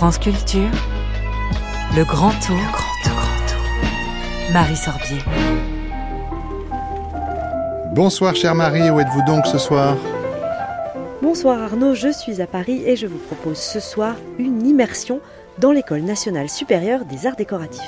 France Culture, le grand tour, Marie Sorbier. Bonsoir chère Marie, où êtes-vous donc ce soir ? Bonsoir Arnaud, je suis à Paris et je vous propose ce soir une immersion dans l'École nationale supérieure des arts décoratifs.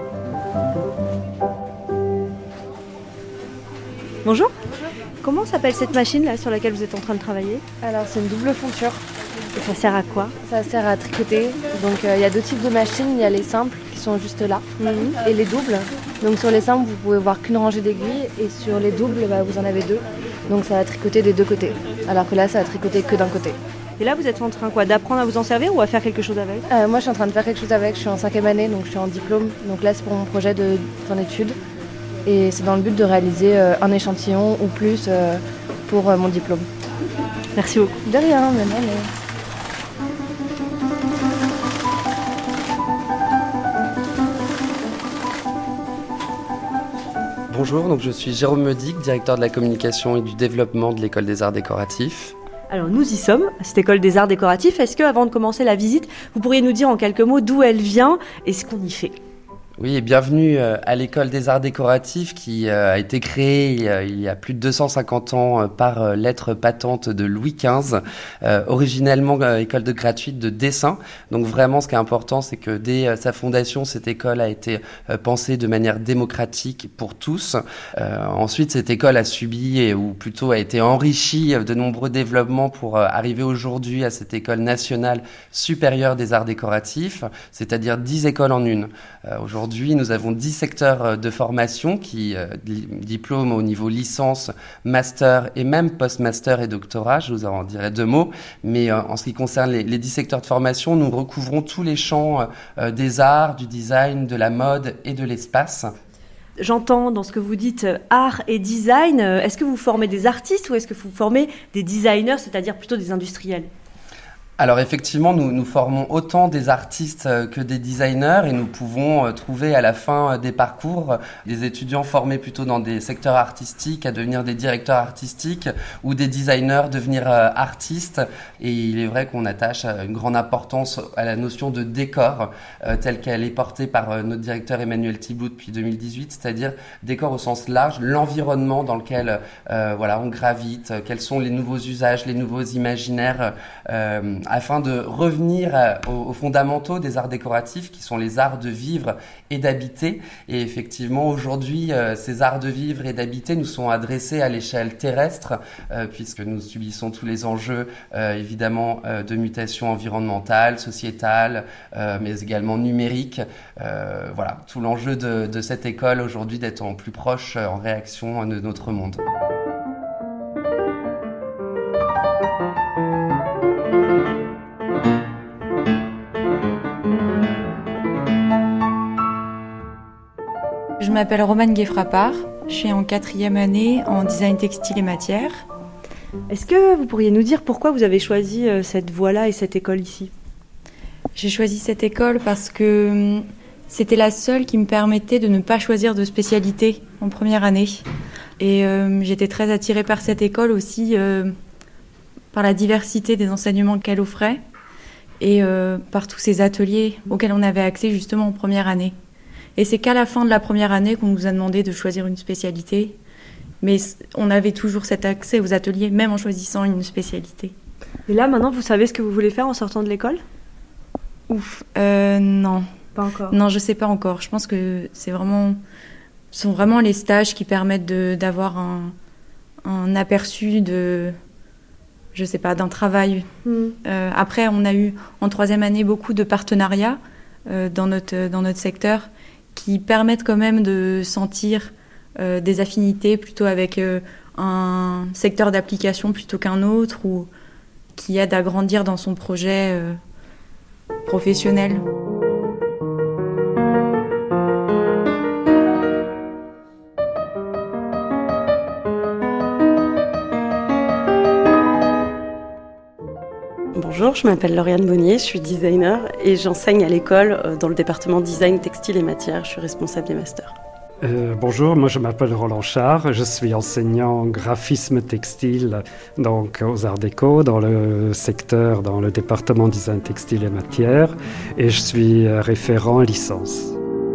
Bonjour. Comment s'appelle cette machine là sur laquelle vous êtes en train de travailler ? Alors c'est une double fonture. Et ça sert à quoi ? Ça sert à tricoter. Donc il y a deux types de machines. Il y a les simples qui sont juste là et les doubles. Donc sur les simples vous pouvez voir qu'une rangée d'aiguilles et sur les doubles vous en avez deux. Donc ça va tricoter des deux côtés. Alors que là ça va tricoter que d'un côté. Et là vous êtes en train d'apprendre à vous en servir ou à faire quelque chose avec ? Moi je suis en train de faire quelque chose avec. Je suis en 5e année donc je suis en diplôme. Donc là c'est pour mon projet de fin d'études. Et c'est dans le but de réaliser un échantillon ou plus pour mon diplôme. Merci beaucoup. De rien, mais. Bonjour, donc je suis Jérôme Meudic, directeur de la communication et du développement de l'École des Arts Décoratifs. Alors nous y sommes, à cette École des Arts Décoratifs. Est-ce que, avant de commencer la visite, vous pourriez nous dire en quelques mots d'où elle vient et ce qu'on y fait ? Oui, et bienvenue à l'École des Arts Décoratifs qui a été créée il y a plus de 250 ans par lettre patente de Louis XV, originellement école gratuite de dessin. Donc vraiment, ce qui est important, c'est que dès sa fondation, cette école a été pensée de manière démocratique pour tous. Ensuite, cette école a subi, ou plutôt a été enrichie de nombreux développements pour arriver aujourd'hui à cette École nationale supérieure des arts décoratifs, c'est-à-dire 10 écoles en une. Aujourd'hui, nous avons 10 secteurs de formation qui diplôment au niveau licence, master et même post-master et doctorat. Je vous en dirai deux mots. Mais en ce qui concerne les 10 secteurs de formation, nous recouvrons tous les champs des arts, du design, de la mode et de l'espace. J'entends dans ce que vous dites art et design. Est-ce que vous formez des artistes ou est-ce que vous formez des designers, c'est-à-dire plutôt des industriels ? Alors effectivement, nous formons autant des artistes que des designers et nous pouvons trouver à la fin des parcours des étudiants formés plutôt dans des secteurs artistiques à devenir des directeurs artistiques ou des designers devenir artistes. Et il est vrai qu'on attache une grande importance à la notion de décor telle qu'elle est portée par notre directeur Emmanuel Thibault depuis 2018, c'est-à-dire décor au sens large, l'environnement dans lequel on gravite, quels sont les nouveaux usages, les nouveaux imaginaires afin de revenir aux fondamentaux des arts décoratifs qui sont les arts de vivre et d'habiter. Et effectivement, aujourd'hui, ces arts de vivre et d'habiter nous sont adressés à l'échelle terrestre puisque nous subissons tous les enjeux évidemment de mutation environnementale, sociétale, mais également numérique. Tout l'enjeu de cette école aujourd'hui d'être en plus proche en réaction de notre monde. Je m'appelle Romane Gueffrapard, je suis en 4e année en design textile et matière. Est-ce que vous pourriez nous dire pourquoi vous avez choisi cette voie-là et cette école ici ? J'ai choisi cette école parce que c'était la seule qui me permettait de ne pas choisir de spécialité en première année. Et j'étais très attirée par cette école aussi, par la diversité des enseignements qu'elle offrait et par tous ces ateliers auxquels on avait accès justement en première année. Et c'est qu'à la fin de la première année qu'on nous a demandé de choisir une spécialité. Mais on avait toujours cet accès aux ateliers, même en choisissant une spécialité. Et là, maintenant, vous savez ce que vous voulez faire en sortant de l'école ? Non. Pas encore ? Non, je ne sais pas encore. Je pense que ce sont vraiment les stages qui permettent d'avoir un aperçu d'un travail. Après, on a eu en 3e année beaucoup de partenariats dans notre secteur qui permettent quand même de sentir des affinités plutôt avec un secteur d'application plutôt qu'un autre ou qui aide à grandir dans son projet professionnel. Bonjour, je m'appelle Lauriane Bonnier, je suis designer et j'enseigne à l'école dans le département design textile et matière. Je suis responsable des masters. Bonjour, moi je m'appelle Roland Char, je suis enseignant graphisme textile donc aux Arts Déco dans le secteur, dans le département design textile et matières, et je suis référent licence.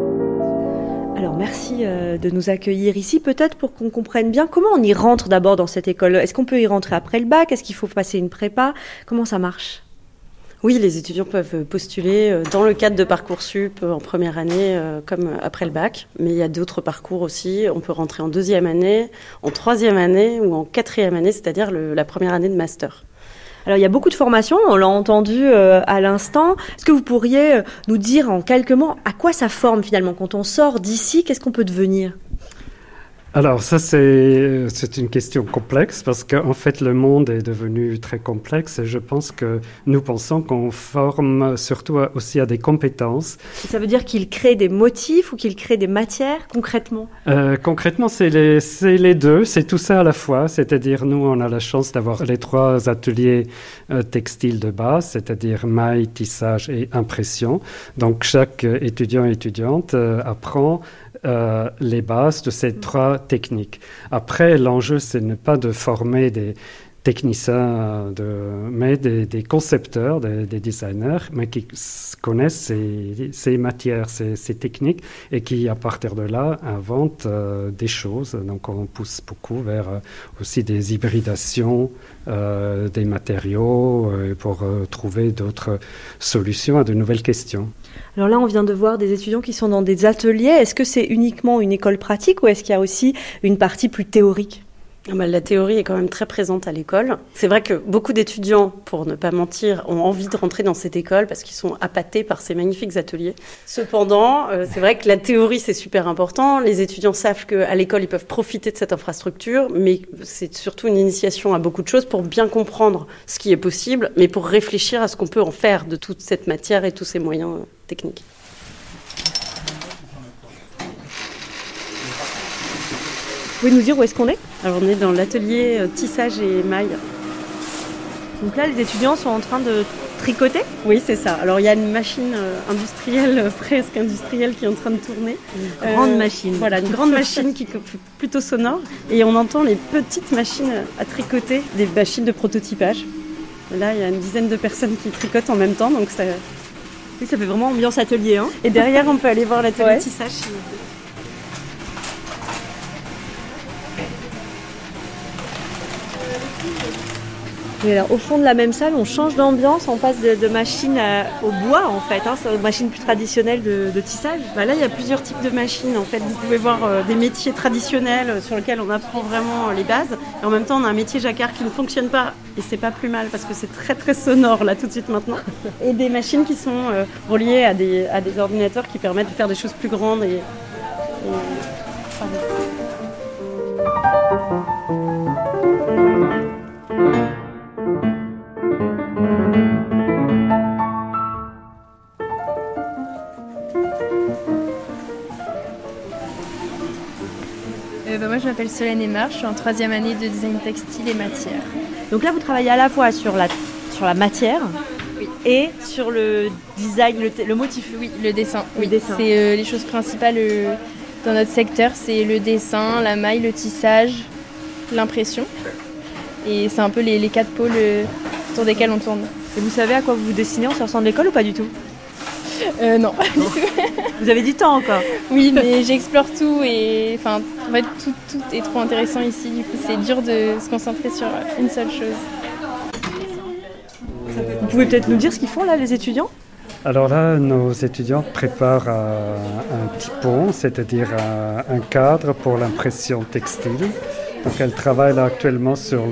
Alors merci de nous accueillir ici, peut-être pour qu'on comprenne bien comment on y rentre d'abord dans cette école. Est-ce qu'on peut y rentrer après le bac? Est-ce qu'il faut passer une prépa? Comment ça marche? Oui, les étudiants peuvent postuler dans le cadre de Parcoursup en première année comme après le bac. Mais il y a d'autres parcours aussi. On peut rentrer en deuxième année, en troisième année ou en quatrième année, c'est-à-dire la première année de master. Alors il y a beaucoup de formations, on l'a entendu à l'instant. Est-ce que vous pourriez nous dire en quelques mots à quoi ça forme finalement? Quand on sort d'ici, qu'est-ce qu'on peut devenir? Alors ça c'est une question complexe parce qu'en fait le monde est devenu très complexe et je pense que nous pensons qu'on forme surtout aussi à des compétences. Et ça veut dire qu'il crée des motifs ou qu'il crée des matières concrètement? Concrètement c'est les deux, c'est tout ça à la fois, c'est-à-dire nous on a la chance d'avoir les 3 ateliers textiles de base, c'est-à-dire maille, tissage et impression. Donc chaque étudiant et étudiante apprend les bases de ces 3 techniques. Après, l'enjeu, c'est ne pas de former des techniciens, mais des concepteurs, des designers, mais qui connaissent ces matières, ces techniques, et qui, à partir de là, inventent des choses. Donc, on pousse beaucoup vers aussi des hybridations des matériaux pour trouver d'autres solutions à de nouvelles questions. Alors là, on vient de voir des étudiants qui sont dans des ateliers. Est-ce que c'est uniquement une école pratique ou est-ce qu'il y a aussi une partie plus théorique? La théorie est quand même très présente à l'école. C'est vrai que beaucoup d'étudiants, pour ne pas mentir, ont envie de rentrer dans cette école parce qu'ils sont appâtés par ces magnifiques ateliers. Cependant, c'est vrai que la théorie, c'est super important. Les étudiants savent qu'à l'école, ils peuvent profiter de cette infrastructure, mais c'est surtout une initiation à beaucoup de choses pour bien comprendre ce qui est possible, mais pour réfléchir à ce qu'on peut en faire de toute cette matière et tous ces moyens techniques. Vous pouvez nous dire où est-ce qu'on est? Alors on est dans l'atelier tissage et maille. Donc là, les étudiants sont en train de tricoter? Oui, c'est ça. Alors il y a une machine industrielle, presque industrielle, qui est en train de tourner. Une grande machine. Voilà, une grande machine qui est plutôt sonore. Et on entend les petites machines à tricoter, des machines de prototypage. Et là, il y a une dizaine de personnes qui tricotent en même temps, donc ça... Oui, ça fait vraiment ambiance atelier, hein. Et derrière, on peut aller voir l'atelier tissage. Et alors, au fond de la même salle, on change d'ambiance, on passe de machines au bois en fait, hein, c'est une machine plus traditionnelle de tissage. Là, il y a plusieurs types de machines. En fait, vous pouvez voir des métiers traditionnels sur lesquels on apprend vraiment les bases. Et en même temps, on a un métier jacquard qui ne fonctionne pas. Et c'est pas plus mal parce que c'est très très sonore là tout de suite maintenant. Et des machines qui sont reliées à des ordinateurs qui permettent de faire des choses plus grandes Moi je m'appelle Solène Aymar, je suis en 3e année de design textile et matière. Donc là vous travaillez à la fois sur la matière et sur le design, le motif. Oui, le dessin. Le dessin. C'est les choses principales dans notre secteur, c'est le dessin, la maille, le tissage, l'impression. Et c'est un peu les 4 pôles autour desquels on tourne. Et vous savez à quoi vous vous dessinez en sortant de l'école ou pas du tout? Non, pas du tout. Vous avez du temps encore? Oui, mais j'explore tout et en fait tout est trop intéressant ici. Du coup, c'est dur de se concentrer sur une seule chose. Vous pouvez peut-être nous dire ce qu'ils font là, les étudiants? Alors là, nos étudiants préparent un typon, c'est-à-dire un cadre pour l'impression textile. Donc elles travaillent là actuellement sur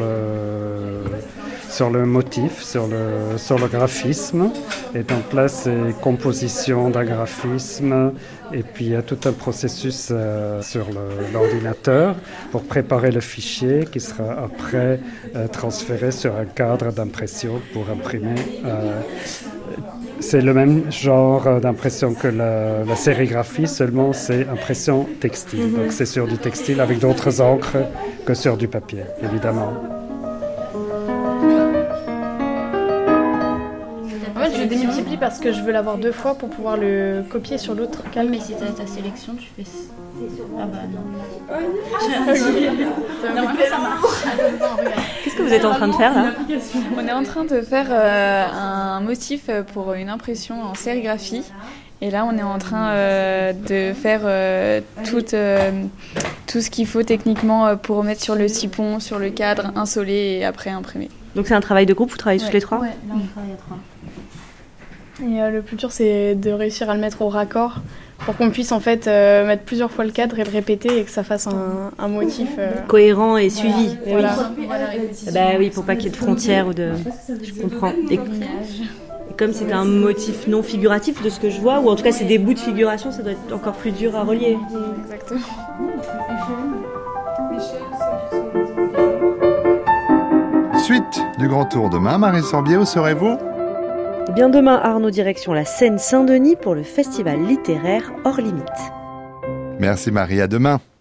le motif, sur le graphisme. Et donc là, c'est composition d'un graphisme. Et puis il y a tout un processus sur l'ordinateur pour préparer le fichier qui sera après transféré sur un cadre d'impression pour imprimer. C'est le même genre d'impression que la sérigraphie, seulement c'est impression textile. Donc c'est sur du textile avec d'autres encres que sur du papier, évidemment. En fait, je démultiplie parce que je veux l'avoir 2 fois pour pouvoir le copier sur l'autre calme. Mais si tu as ta sélection, tu fais Qu'est-ce que vous êtes en train de faire là ? On est en train de faire un motif pour une impression en sérigraphie. Et là, on est en train de faire tout ce qu'il faut techniquement pour mettre sur le tipon, sur le cadre, insoler et après imprimer. Donc c'est un travail de groupe, vous travaillez tous les trois ? Ouais, là on travaille à 3. Et le plus dur, c'est de réussir à le mettre au raccord pour qu'on puisse en fait mettre plusieurs fois le cadre et le répéter et que ça fasse un motif cohérent et suivi. Voilà. Oui, pour pas qu'il y ait de frontières ou de... Je comprends. Et comme c'est un motif non figuratif de ce que je vois, ou en tout cas c'est des bouts de figuration, ça doit être encore plus dur à relier. Exactement. Suite du Grand Tour demain, Marie Sorbier, où serez-vous ? Eh bien demain, Arnaud, direction la Seine-Saint-Denis pour le festival littéraire Hors Limite. Merci Marie, à demain.